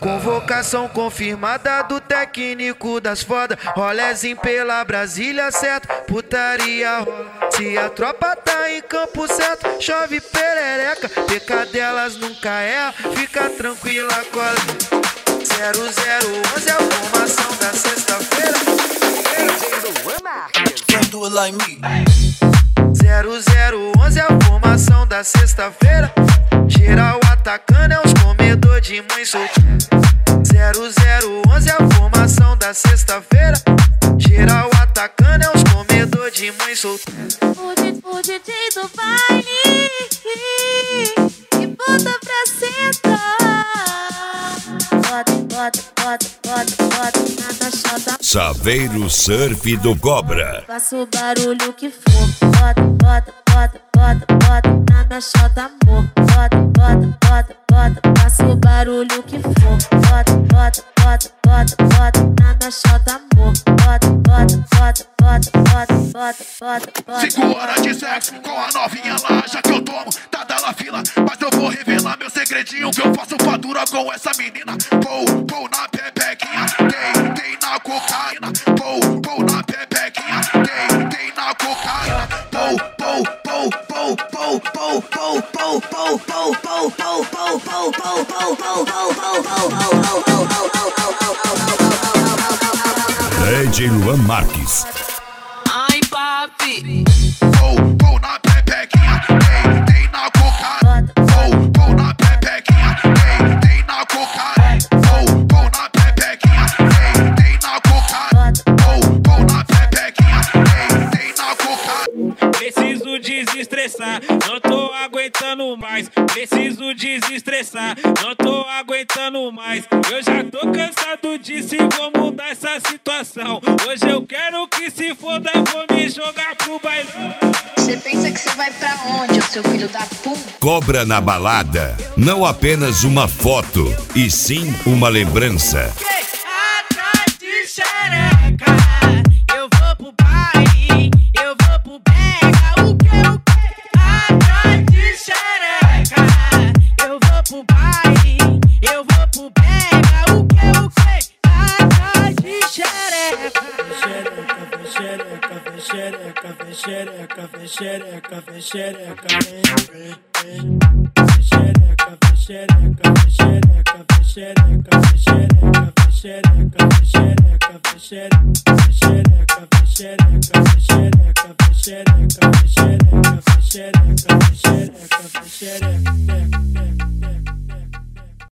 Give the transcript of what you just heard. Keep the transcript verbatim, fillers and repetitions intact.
Convocação confirmada do técnico das foda. Rolezinho pela Brasília, certo? Putaria rola. Se a tropa tá em campo certo, chove perereca. Pecadelas nunca erra, fica tranquila, cola. zero zero onze é a formação da sexta-feira. zero zero onze é a formação da sexta-feira. Geral atacando é os comedor de mãe solteira. zero zero onze é a formação da sexta-feira. Geral atacando é os comedor de mãe solteira. O, D, o D J do baile e bota pra sentar. Bota, bota, bota, bota, bota na caixota. Saveiro Surf do Cobra. Faça o barulho que for. Bota, bota, bota, bota, bota na caixota, amor. Bota, bota, bota, bota. Faça o barulho que for. Bota, bota, bota, bota, bota na caixota, amor. Bota, bota, bota, bota, bota, bota, bota, bota. Cinco horas de sexo com a novinha lá. Já que eu tomo, tá dela fila. Mas eu vou revelar meu segredinho que eu faço fatura com essa menina. Pou, pou na pepequinha, tem, tem na cocaína. Pou, pou na pepequinha, tem, tem na cocaína. Pou, pou, pou, pou, pou, pou, pou, pou, pou, pou, pou, pou, pou, pou, pou, pou, pou, D J Luan Marques. Ai, papi. Pou, pou na pepequinha, tem, tem na cocaína. Pou, pou na pepequinha, tem, tem na cocaína. Pou, pou na pepequinha, tem, tem na cocaína. Pou, pou na pepequinha, tem, tem na cocaína. Preciso desestressar, não tô aguentando mais. Preciso desestressar, não tô aguentando mais. Eu já tô cansado disso e vou mudar essa situação. Hoje eu quero que se foda, vou me jogar pro bailão. Você pensa que você vai pra onde, ô seu filho da puta? Cobra na balada, não apenas uma foto, e sim uma lembrança. Atrás de xereca, eu vou pro baile, eu vou pro pega, o que, o que? Atrás de xereca, eu vou pro baile, eu vou pro pega, o que, o que? Atrás de xereca. Xereca, vem xereca, vem xereca, vem xereca, vem xereca, vem xereca, vem xereca, vem xereca, vem xereca, vem xereca.